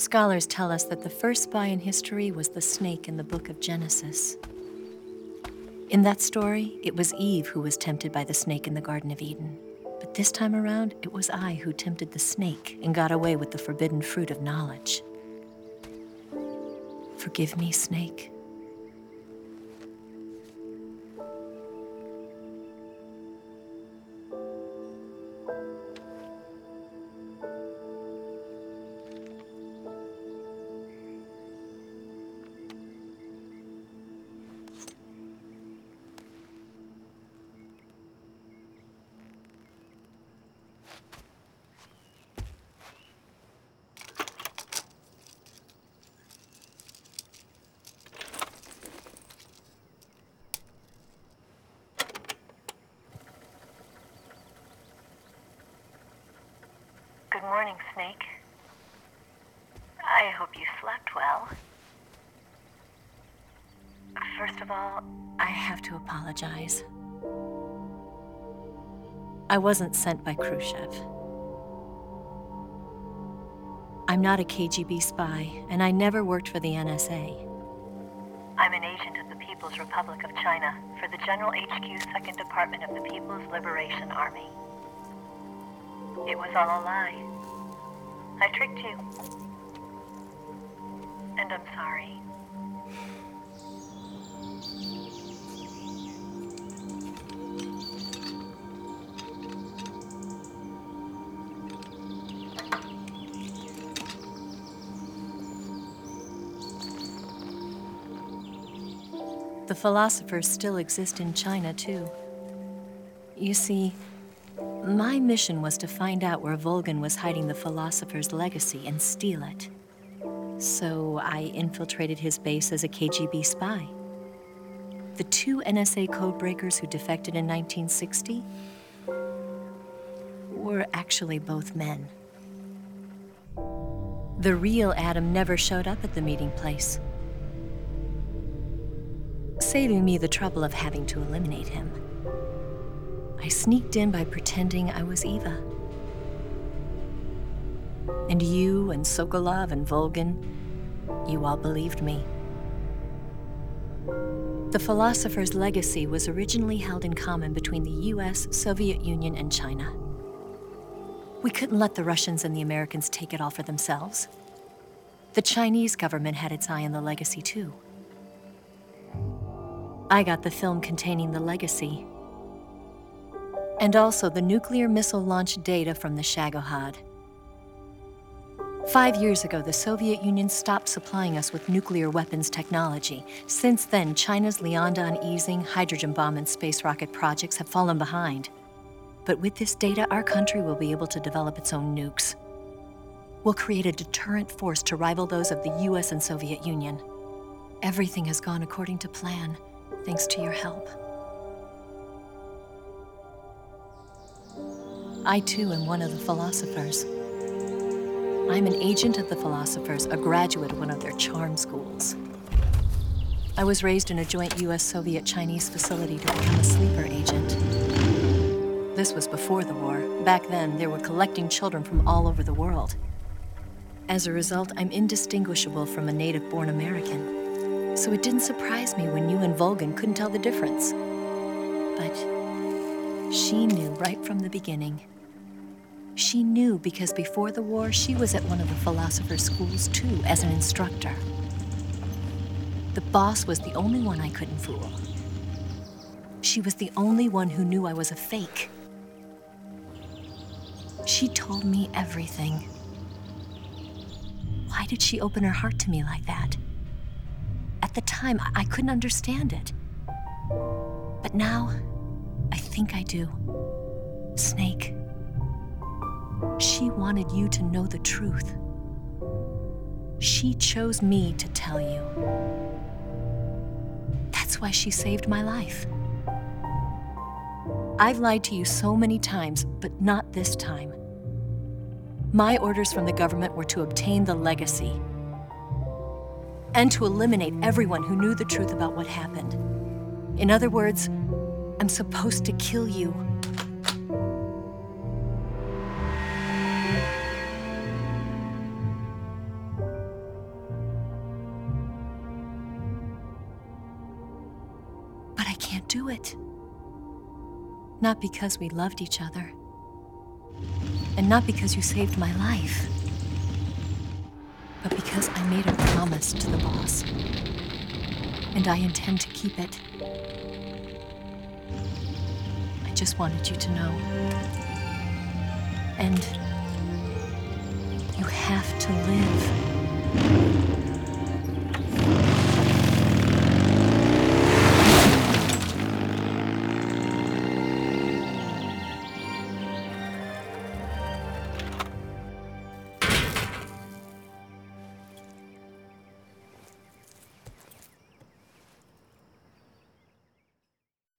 Scholars tell us that the first spy in history was the snake in the book of Genesis. In that story, it was Eve who was tempted by the snake in the Garden of Eden. But this time around, it was I who tempted the snake and got away with the forbidden fruit of knowledge. Forgive me, snake. Good morning, Snake. I hope you slept well. First of all, I have to apologize. I wasn't sent by Khrushchev. I'm not a KGB spy, and I never worked for the NSA. I'm an agent of the People's Republic of China for the General HQ 2nd Department of the People's Liberation Army. It was all a lie. I tricked you. And I'm sorry. The philosophers still exist in China, too. You see, my mission was to find out where Volgin was hiding the philosopher's legacy and steal it. So I infiltrated his base as a KGB spy. The 2 NSA codebreakers who defected in 1960 were actually both men. The real Adam never showed up at the meeting place, saving me the trouble of having to eliminate him. I sneaked in by pretending I was Eva. And you and Sokolov and Volgin, you all believed me. The philosopher's legacy was originally held in common between the US, Soviet Union, and China. We couldn't let the Russians and the Americans take it all for themselves. The Chinese government had its eye on the legacy, too. I got the film containing the legacy, and also the nuclear missile launch data from the Shagohod. 5 years ago, the Soviet Union stopped supplying us with nuclear weapons technology. Since then, China's Liaodong easing, hydrogen bomb, and space rocket projects have fallen behind. But with this data, our country will be able to develop its own nukes. We'll create a deterrent force to rival those of the US and Soviet Union. Everything has gone according to plan, thanks to your help. I, too, am one of the philosophers. I'm an agent of the philosophers, a graduate of one of their charm schools. I was raised in a joint US-Soviet-Chinese facility to become a sleeper agent. This was before the war. Back then, they were collecting children from all over the world. As a result, I'm indistinguishable from a native-born American. So it didn't surprise me when you and Volgin couldn't tell the difference. But she knew right from the beginning. She knew because before the war, she was at one of the philosopher's schools too, as an instructor. The boss was the only one I couldn't fool. She was the only one who knew I was a fake. She told me everything. Why did she open her heart to me like that? At the time, I couldn't understand it. But now, I think I do. Snake. She wanted you to know the truth. She chose me to tell you. That's why she saved my life. I've lied to you so many times, but not this time. My orders from the government were to obtain the legacy and to eliminate everyone who knew the truth about what happened. In other words, I'm supposed to kill you. can't do it. Not because we loved each other. And not because you saved my life. But because I made a promise to the boss. And I intend to keep it. I just wanted you to know. And you have to live.